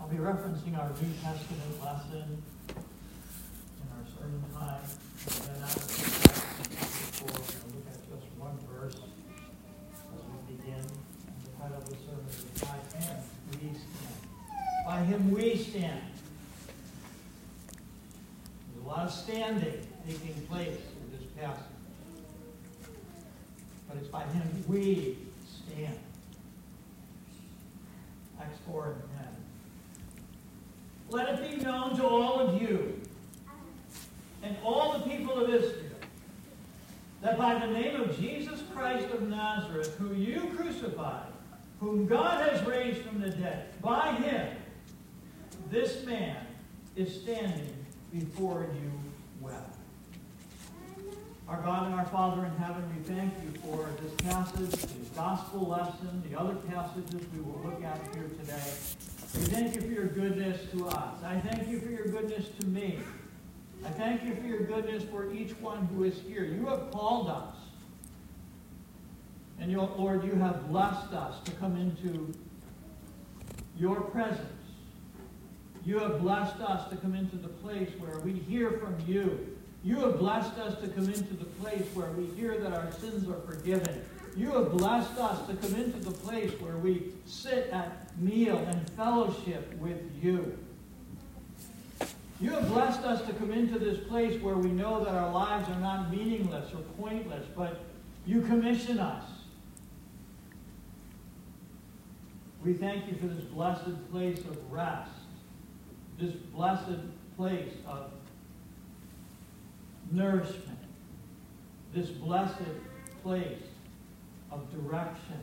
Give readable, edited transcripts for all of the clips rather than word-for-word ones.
I'll be referencing our New Testament lesson in our sermon time. And then after we're going to look at just one verse as we begin. And the title of the sermon is By Him We Stand. By Him we stand. There's a lot of standing taking place in this passage. But it's by Him we stand. Acts 4 and 10. Let it be known to all of you and all the people of Israel that by the name of Jesus Christ of Nazareth, who you crucified, whom God has raised from the dead, by Him, this man is standing before you well. Our God and our Father in heaven, we thank you for this passage, this gospel lesson, the other passages we will look at here today. We thank you for your goodness to us. I thank you for your goodness to me. I thank you for your goodness for each one who is here. You have called us. And Lord, you have blessed us to come into your presence. You have blessed us to come into the place where we hear from you. You have blessed us to come into the place where we hear that our sins are forgiven. You have blessed us to come into the place where we sit at meal and fellowship with you. You have blessed us to come into this place where we know that our lives are not meaningless or pointless, but you commission us. We thank you for this blessed place of rest, this blessed place of nourishment, this blessed place of direction.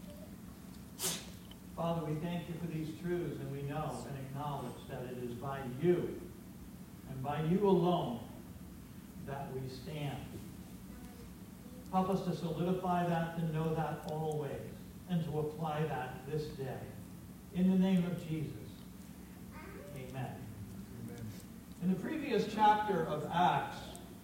Father, we thank you for these truths, and we know and acknowledge that it is by you and by you alone that we stand. Help us to solidify that, to know that always, and to apply that this day. In the name of Jesus, amen. Amen. In the previous chapter of Acts,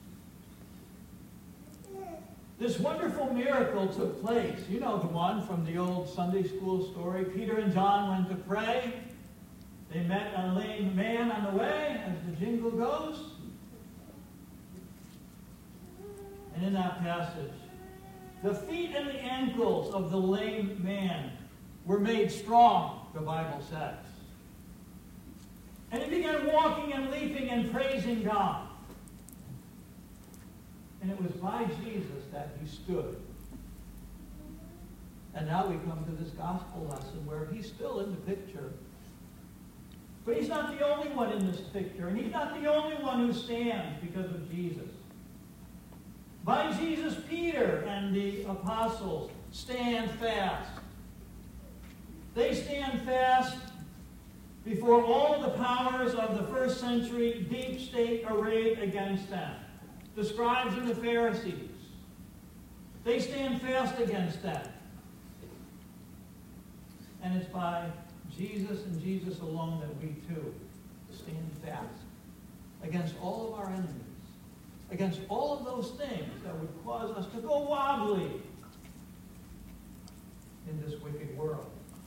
this wonderful miracle took place. You know the one from the old Sunday school story. Peter and John went to pray. They met a lame man on the way, as the jingle goes. And in that passage, the feet and the ankles of the lame man were made strong, the Bible says. And he began walking and leaping and praising God. And it was by Jesus that he stood. And now we come to this gospel lesson where he's still in the picture. But he's not the only one in this picture. And he's not the only one who stands because of Jesus. By Jesus, Peter and the apostles stand fast. They stand fast before all of the powers of the first century deep state arrayed against them. The scribes and the Pharisees. They stand fast against that. And it's by Jesus and Jesus alone that we too stand fast against all of our enemies, against all of those things that would cause us to go wobbly in this wicked world.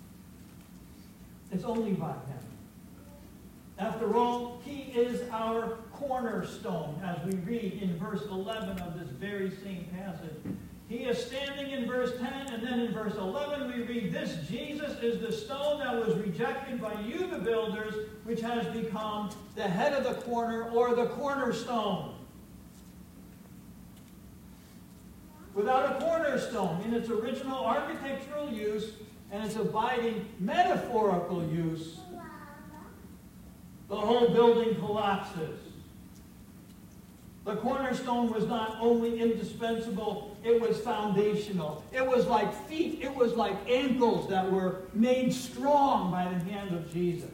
It's only by Him. After all, He is our cornerstone, as we read in verse 11 of this very same passage. He is standing in verse 10, and then in verse 11 we read, this Jesus is the stone that was rejected by you, the builders, which has become the head of the corner, or the cornerstone. Without a cornerstone, in its original architectural use and its abiding metaphorical use, the whole building collapses. The cornerstone was not only indispensable, it was foundational. It was like feet, it was like ankles that were made strong by the hand of Jesus.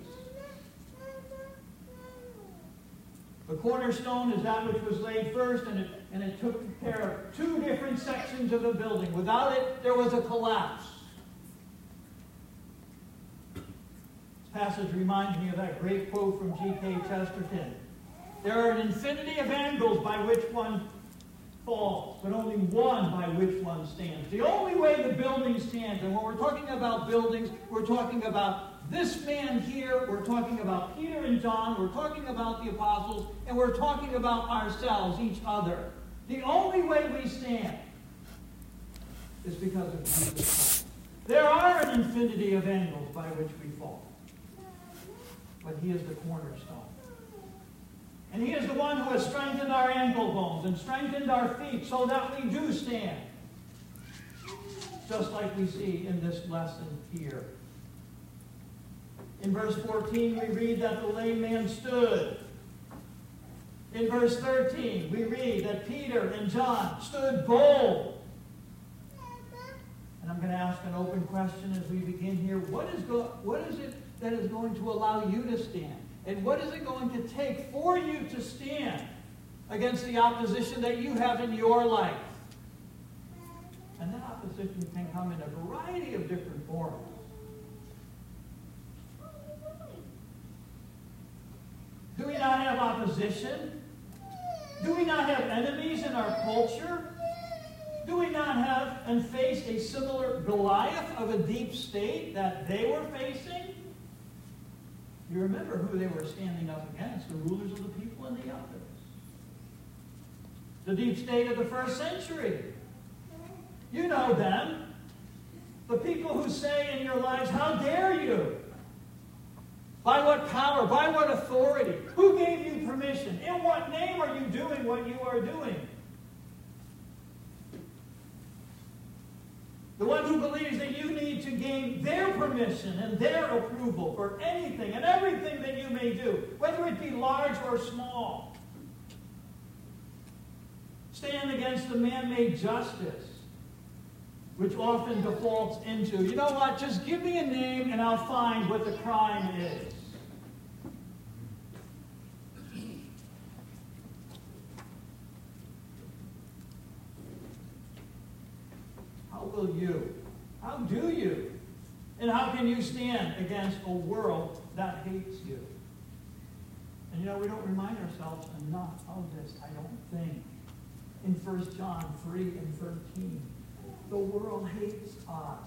The cornerstone is that which was laid first, and it took care of two different sections of the building. Without it, there was a collapse. This passage reminds me of that great quote from G.K. Chesterton. There are an infinity of angles by which one falls, but only one by which one stands. The only way the building stands, and when we're talking about buildings, we're talking about This man here, we're talking about Peter and John, we're talking about the apostles, and we're talking about ourselves, each other. The only way we stand is because of Jesus Christ. There are an infinity of angles by which we fall. But he is the cornerstone. And he is the one who has strengthened our ankle bones and strengthened our feet so that we do stand. Just like we see in this lesson here. In verse 14, we read that the lame man stood. In verse 13, we read that Peter and John stood bold. And I'm going to ask an open question as we begin here. What is it that is going to allow you to stand? And what is it going to take for you to stand against the opposition that you have in your life? And that opposition can come in a variety of different forms. Do we not have opposition? Do we not have enemies in our culture? Do we not have and face a similar Goliath of a deep state that they were facing? You remember who they were standing up against, the rulers of the people and the others. The deep state of the first century. You know them. The people who say in your lives, how dare you? By what power? By what authority? Who gave you permission? In what name are you doing what you are doing? The one who believes that you need to gain their permission and their approval for anything and everything that you may do, whether it be large or small. Stand against the man-made justice, which often defaults into, you know what, just give me a name and I'll find what the crime is. How will you? How do you? And how can you stand against a world that hates you? And you know, we don't remind ourselves enough of this, I don't think. In 1 John 3 and 13, the world hates us.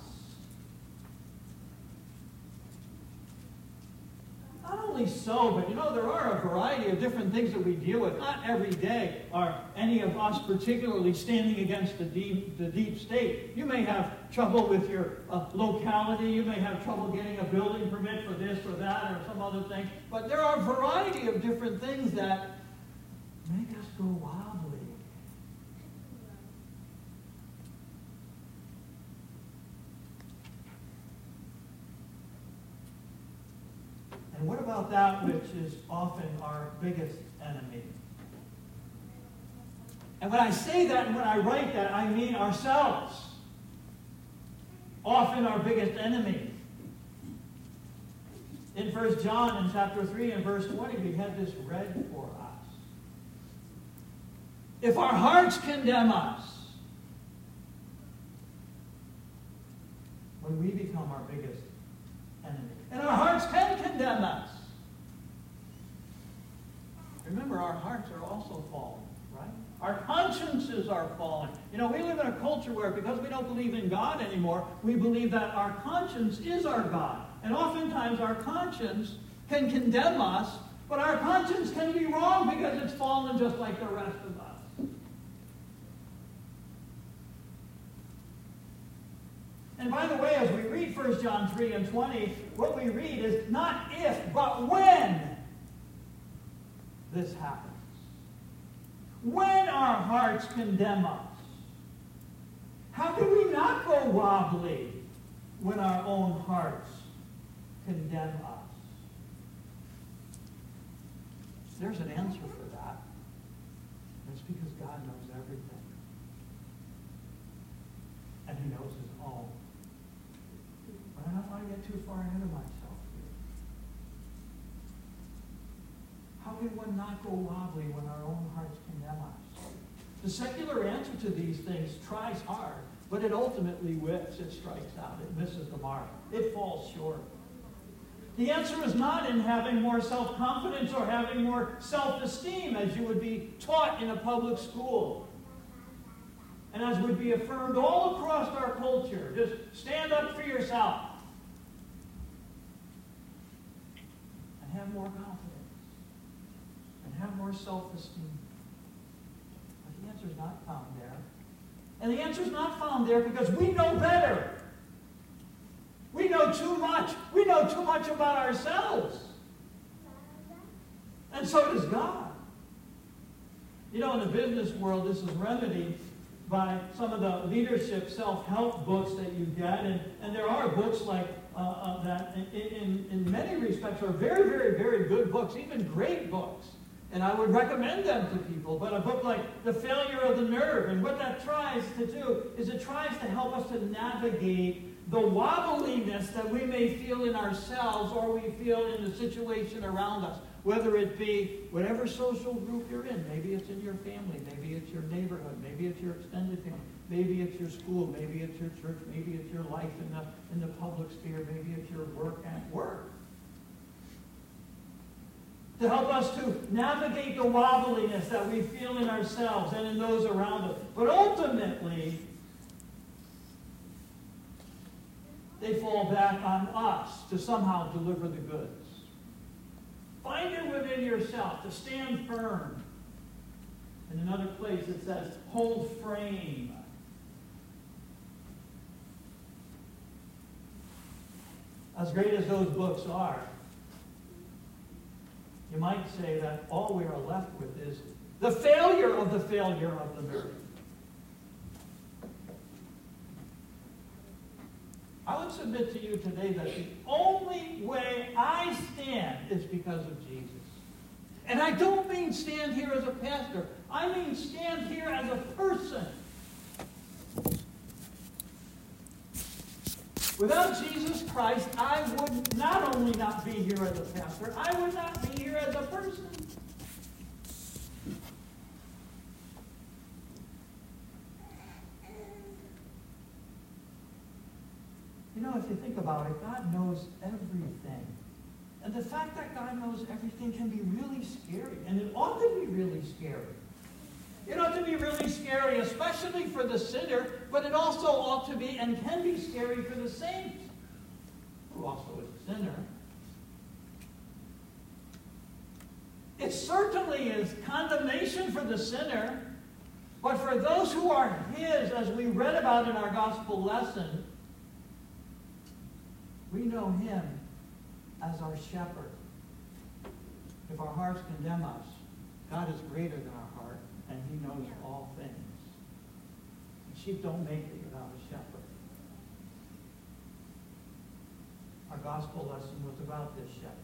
Not only so, but you know, there are a variety of different things that we deal with. Not every day are any of us particularly standing against the deep state. You may have trouble with your locality. You may have trouble getting a building permit for this or that or some other thing. But there are a variety of different things that make us go wobbly. And what about that which is often our biggest enemy? And when I say that and when I write that, I mean ourselves. Often our biggest enemy. In 1 John in chapter 3 and verse 20, we had this read for us. If our hearts condemn us, when we become our biggest enemy. And our hearts can condemn us. Remember, our hearts are also fallen, right? Our consciences are fallen. You know, we live in a culture where, because we don't believe in God anymore, we believe that our conscience is our God. And oftentimes our conscience can condemn us, but our conscience can be wrong because it's fallen just like the rest of us. And by the way, as we read 1 John 3 and 20, what we read is not if, but when this happens. When our hearts condemn us. How can we not go wobbly when our own hearts condemn us? There's an answer for that. It's because God knows everything. And He knows His own. But I don't want to get too far ahead of myself here. How can one not go wobbly when our own hearts condemn us? The secular answer to these things tries hard, but it ultimately whiffs. It strikes out. It misses the mark. It falls short. The answer is not in having more self-confidence or having more self-esteem, as you would be taught in a public school. And as would be affirmed all across our culture. Just stand up for yourself. have more confidence and have more self-esteem? But the answer is not found there. And the answer is not found there because we know better. We know too much. We know too much about ourselves. And so does God. You know, in the business world, this is remedied by some of the leadership self-help books that you get. And there are books like that in many respects are very, very, very good books, even great books. And I would recommend them to people. But a book like The Failure of the Nerve, and what that tries to do is it tries to help us to navigate the wobbliness that we may feel in ourselves or we feel in the situation around us. Whether it be whatever social group you're in. Maybe it's in your family. Maybe it's your neighborhood. Maybe it's your extended family. Maybe it's your school. Maybe it's your church. Maybe it's your life in the public sphere. Maybe it's your work at work. To help us to navigate the wobbliness that we feel in ourselves and in those around us. But ultimately, they fall back on us to somehow deliver the goods. Find it within yourself to stand firm. In another place it says, hold frame. As great as those books are, you might say that all we are left with is the failure of the nerve. I would submit to you today that the only way I stand is because of Jesus. And I don't mean stand here as a pastor. I mean stand here as a person. Without Jesus Christ, I would not only not be here as a pastor, I would not be here as a person. You know, if you think about it, God knows everything. And the fact that God knows everything can be really scary. And it ought to be really scary. It ought to be really scary, especially for the sinner, but it also ought to be and can be scary for the saint, who also is a sinner. It certainly is condemnation for the sinner, but for those who are His, as we read about in our gospel lesson, we know Him as our shepherd. If our hearts condemn us, God is greater than our heart, and He knows all things. And sheep don't make it without a shepherd. Our gospel lesson was about this shepherd.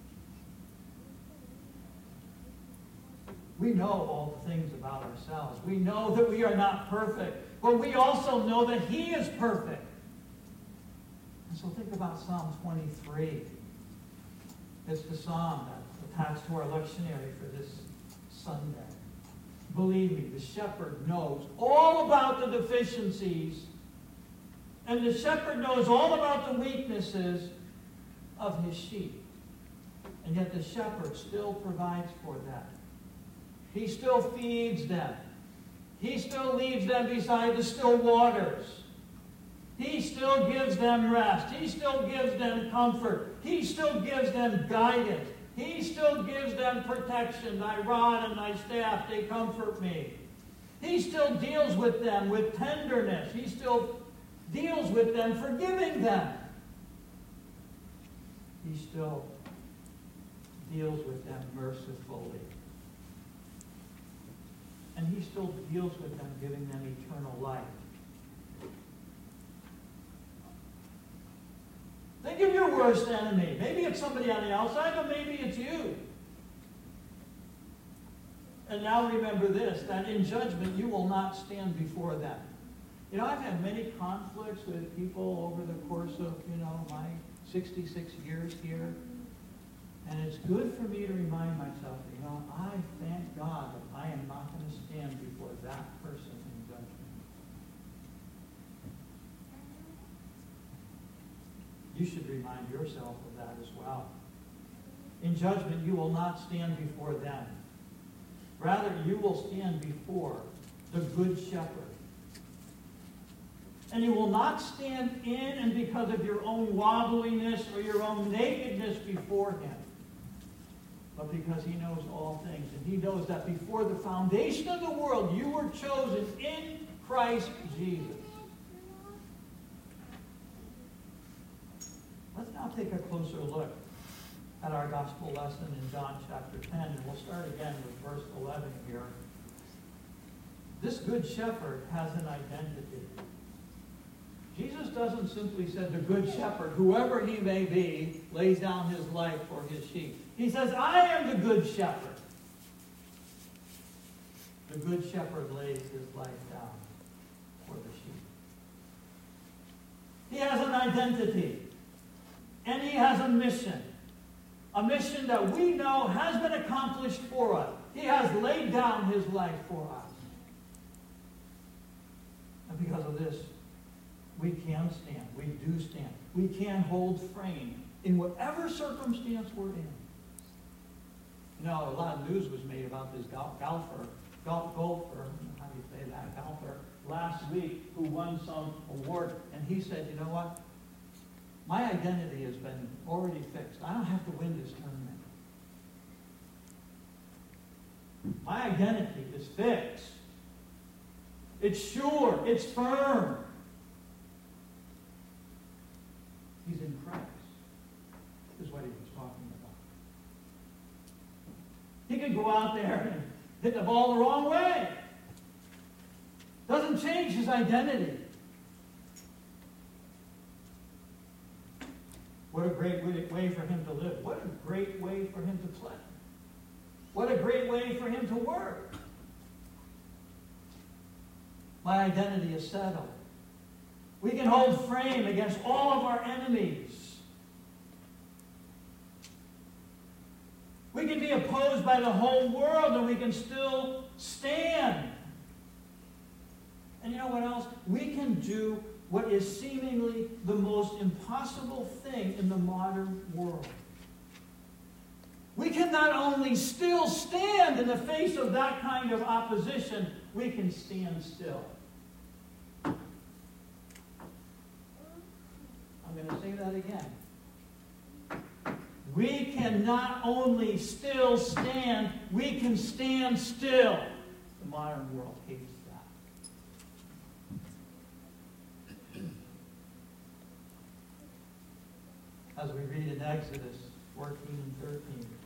We know all the things about ourselves. We know that we are not perfect, but we also know that He is perfect. And so think about Psalm 23. It's the psalm that's attached to our lectionary for this Sunday. Believe me, the shepherd knows all about the deficiencies, and the shepherd knows all about the weaknesses of his sheep. And yet the shepherd still provides for them. He still feeds them. He still leads them beside the still waters. He still gives them rest. He still gives them comfort. He still gives them guidance. He still gives them protection. Thy rod and thy staff, they comfort me. He still deals with them with tenderness. He still deals with them, forgiving them. He still deals with them mercifully. And He still deals with them, giving them eternal life. Think of your worst enemy. Maybe it's somebody on the outside, but maybe it's you. And now remember this, that in judgment you will not stand before them. You know, I've had many conflicts with people over the course of, my 66 years here. And it's good for me to remind myself, I thank God that I am not going to stand before that person in judgment. You should remind yourself of that as well. In judgment, you will not stand before them. Rather, you will stand before the Good Shepherd. And you will not stand in and because of your own wobbliness or your own nakedness before Him. but because he knows all things. And he knows that before the foundation of the world, you were chosen in Christ Jesus. Let's now take a closer look at our gospel lesson in John chapter 10. And we'll start again with verse 11 here. This good shepherd has an identity. Jesus doesn't simply say the good shepherd, whoever he may be, lays down his life for his sheep. He says, I am the good shepherd. The good shepherd lays his life down for the sheep. He has an identity. And he has a mission. A mission that we know has been accomplished for us. He has laid down his life for us. And because of this, we can stand. We do stand. We can hold frame in whatever circumstance we're in. You know, a lot of news was made about this golfer, how do you say that, golfer, last week who won some award. And he said, you know what? My identity has been already fixed. I don't have to win this tournament. My identity is fixed. It's sure. It's firm. He's in Christ. This is what he was talking about. He could go out there and hit the ball the wrong way. Doesn't change his identity. What a great way for him to live. What a great way for him to play. What a great way for him to work. My identity is settled. We can hold frame against all of our enemies. We can be opposed by the whole world and we can still stand. And you know what else? We can do what is seemingly the most impossible thing in the modern world. We can not only still stand in the face of that kind of opposition, we can stand still. I'm going to say that again. We can not only still stand, we can stand still. The modern world hates that. As we read in Exodus 14 and 13,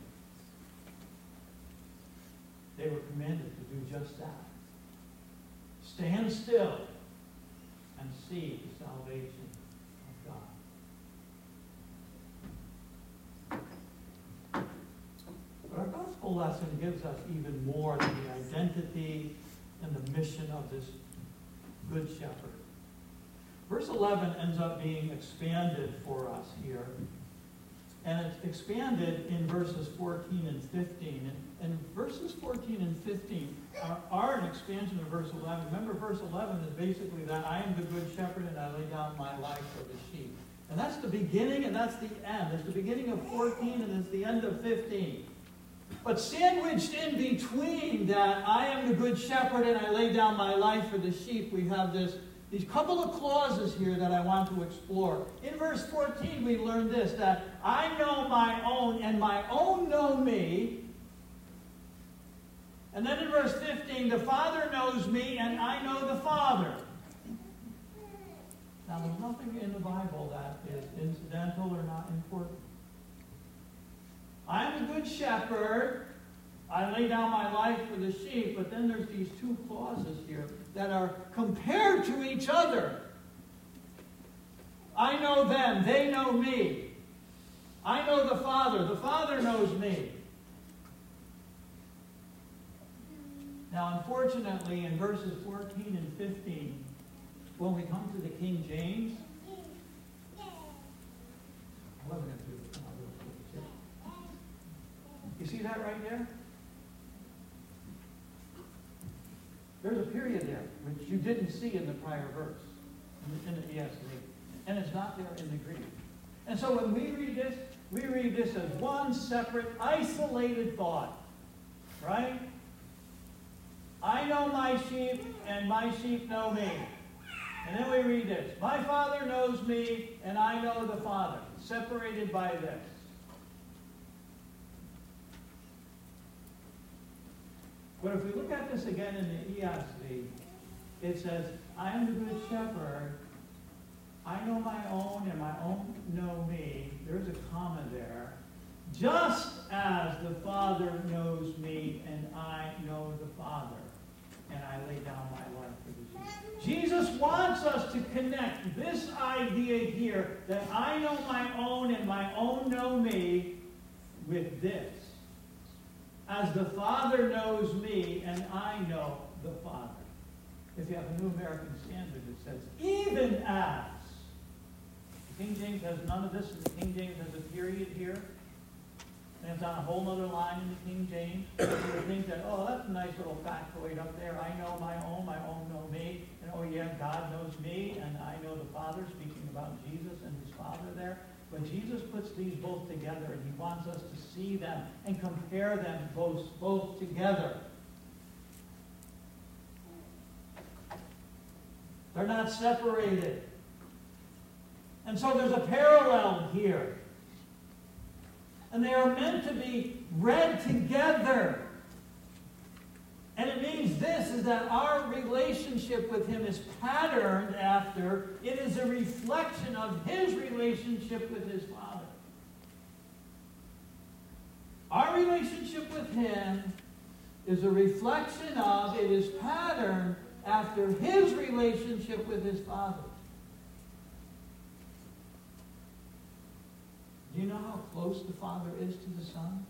they were commanded to do just that. Stand still and see the salvation of God. But our gospel lesson gives us even more than the identity and the mission of this good shepherd. Verse 11 ends up being expanded for us here. And it's expanded in verses 14 and 15. And verses 14 and 15 are an expansion of verse 11. Remember, verse 11 is basically that I am the good shepherd and I lay down my life for the sheep. And that's the beginning and that's the end. It's the beginning of 14 and it's the end of 15. But sandwiched in between that I am the good shepherd and I lay down my life for the sheep, we have these couple of clauses here that I want to explore. In verse 14, we learn this, that I know my own, and my own know me. And then in verse 15, the Father knows me, and I know the Father. Now, there's nothing in the Bible that is incidental or not important. I am the good shepherd. I lay down my life for the sheep, but then there's these two clauses here that are compared to each other. I know them, they know me. I know the Father knows me. Now, unfortunately, in verses 14 and 15, when we come to the King James, you see that right there? There's a period there, which you didn't see in the prior verse. And it's not there in the Greek. And so when we read this as one separate, isolated thought. Right? I know my sheep, and my sheep know me. And then we read this. My Father knows me, and I know the Father. Separated by this. But if we look at this again in the ESV, it says, I am the good shepherd. I know my own, and my own know me. There's a comma there. Just as the Father knows me, and I know the Father, and I lay down my life for the sheep. Jesus wants us to connect this idea here, that I know my own, and my own know me, with this. As the Father knows me, and I know the Father. If you have a New American Standard, it says, even as. The King James has none of this, and the King James has a period here. And it's on a whole other line in the King James. You would think that, oh, that's a nice little factoid up there. I know my own know me. And oh yeah, God knows me, and I know the Father, speaking about Jesus and his Father there. But Jesus puts these both together, and he wants us to see them and compare them both together. They're not separated. And so there's a parallel here. And they are meant to be read together. And it means this, is that our relationship with him is patterned after, it is a reflection of his relationship with his Father. Our relationship with him is a reflection of, it is patterned after his relationship with his Father. Do you know how close the Father is to the Son?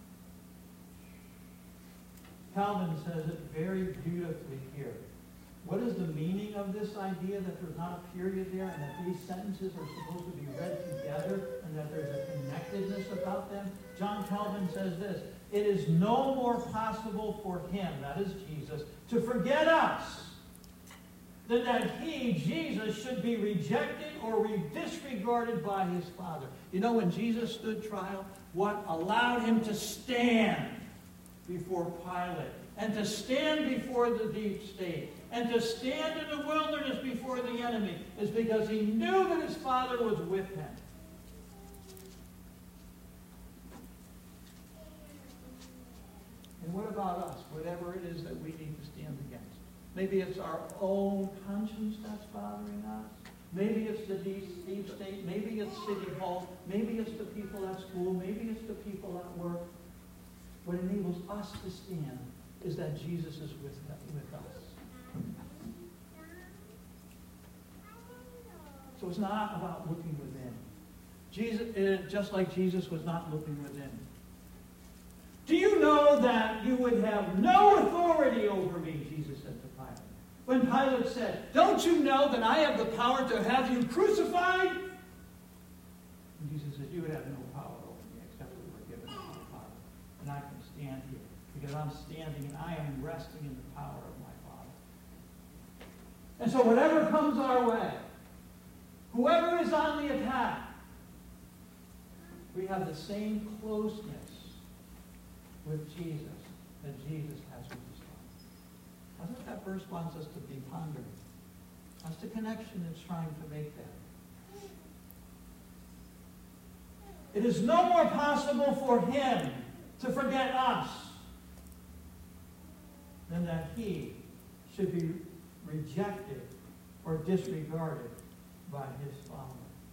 Calvin says it very beautifully here. What is the meaning of this idea that there's not a period there and that these sentences are supposed to be read together and that there's a connectedness about them? John Calvin says this, it is no more possible for him, that is Jesus, to forget us than that he, Jesus, should be rejected or disregarded by his Father. You know, when Jesus stood trial, what allowed him to stand before Pilate, and to stand before the deep state, and to stand in the wilderness before the enemy, is because he knew that his Father was with him. And what about us? Whatever it is that we need to stand against. Maybe it's our own conscience that's bothering us. Maybe it's the deep state. Maybe it's City Hall. Maybe it's the people at school. Maybe it's the people at work. What enables us to stand is that Jesus is with us. So it's not about looking within. Jesus, just like Jesus was not looking within. Do you know that you would have no authority over me, Jesus said to Pilate. When Pilate said, don't you know that I have the power to have you crucified? And Jesus said, you would have no power over me except we were given my power. And I can stand here because I'm standing and I am resting in the power of my Father. And so whatever comes our way, whoever is on the attack, we have the same closeness with Jesus that Jesus has with his Father. That's what that verse wants us to be pondering. That's the connection it's trying to make there. It is no more possible for him to forget us than that he should be rejected or disregarded by his Father.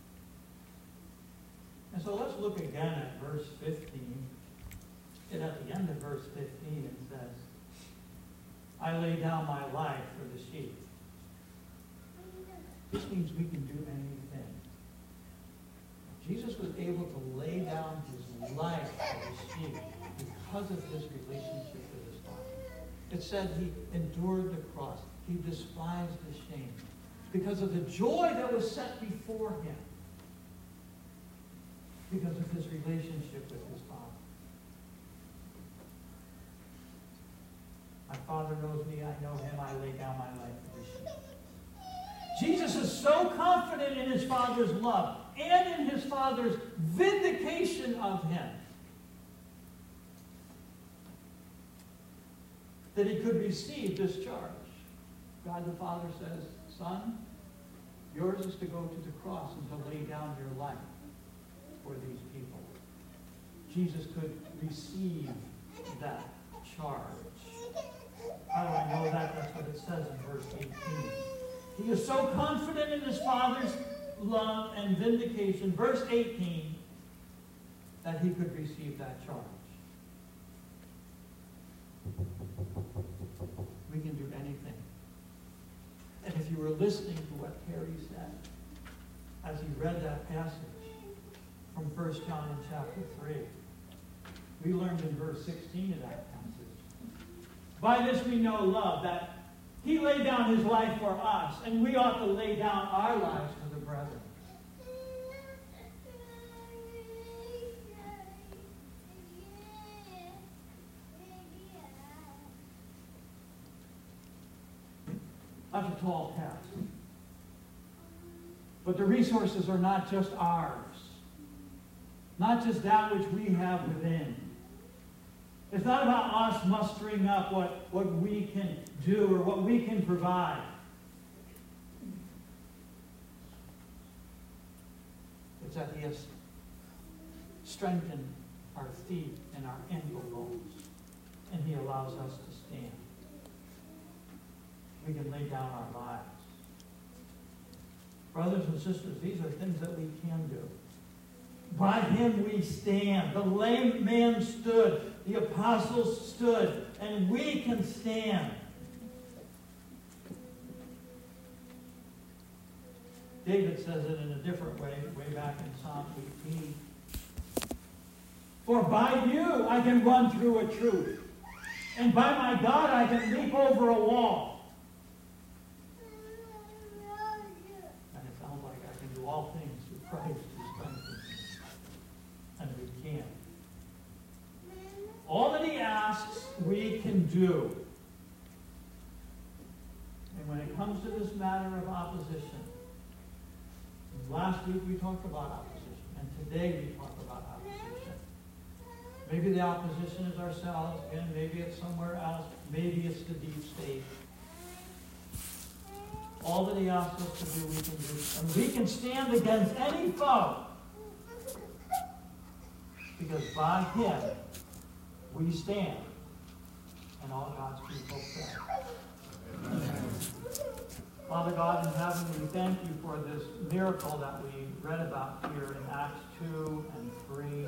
And so let's look again at verse 15. And at the end of verse 15 it says, I lay down my life for the sheep. This means we can do anything. Jesus was able to lay down his life for the sheep because of his relationship with his Father. It said he endured the cross. He despised the shame because of the joy that was set before him, because of his relationship with his Father. My Father knows me, I know him, I lay down my life for the sheep. Jesus is so confident in his Father's love and in his Father's vindication of him that he could receive this charge. God the Father says, Son, yours is to go to the cross and to lay down your life for these people. Jesus could receive that charge. How do I know that? That's what it says in verse 18. He is so confident in his Father's love and vindication, verse 18, that he could receive that charge. We can do anything. And if you were listening to what Terry said as he read that passage from 1 John in chapter 3, we learned in verse 16 of that passage. By this we know love, that he laid down his life for us, and we ought to lay down our lives for the brethren. That's a tall task. But the resources are not just ours. Not just that which we have within. It's not about us mustering up what we can do or what we can provide. It's that he has strengthened our feet and our ankle bones, and he allows us to stand. We can lay down our lives. Brothers and sisters, these are things that we can do. By him we stand. The lame man stood. The apostles stood. And we can stand. David says it in a different way back in Psalm 18. For by you I can run through a troop. And by my God I can leap over a wall. All things through Christ who strengthens us. And we can. All that he asks, we can do. And when it comes to this matter of opposition, last week we talked about opposition, and today we talk about opposition. Maybe the opposition is ourselves, and maybe it's somewhere else, maybe it's the deep state. All that he asks us to do, we can do. And we can stand against any foe. Because by him, we stand. And all God's people say. Amen. Father God in heaven, we thank you for this miracle that we read about here in Acts 2 and 3.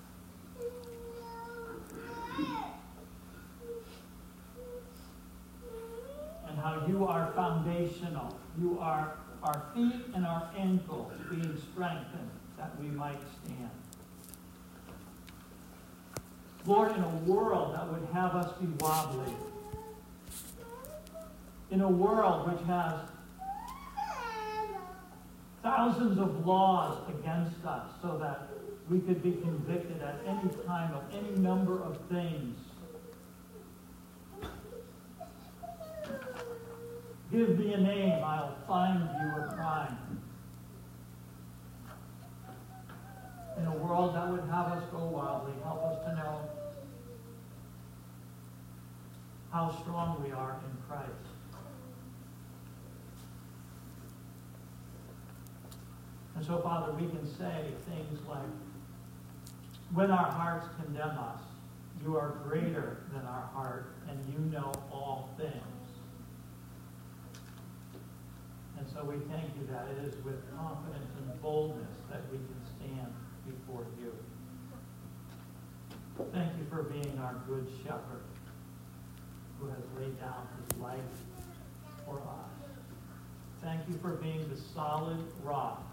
And how you are foundational. You are our feet and our ankles being strengthened that we might stand. Lord, in a world that would have us be wobbly, in a world which has thousands of laws against us so that we could be convicted at any time of any number of things, give me a name, I'll find you a crime. In a world that would have us go wildly, help us to know how strong we are in Christ. And so, Father, we can say things like, when our hearts condemn us, you are greater than our heart, and you know all things. And so we thank you that it is with confidence and boldness that we can stand before you. Thank you for being our good shepherd who has laid down his life for us. Thank you for being the solid rock